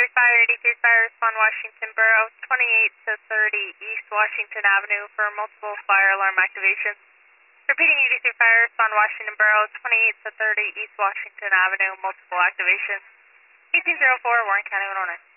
Fire, 83 Fire, respond Washington Borough, 28 to 30 East Washington Avenue for multiple fire alarm activations. Repeating 83 Fire, respond Washington Borough, 28 to 30 East Washington Avenue, multiple activations. 1804, Warren County 109.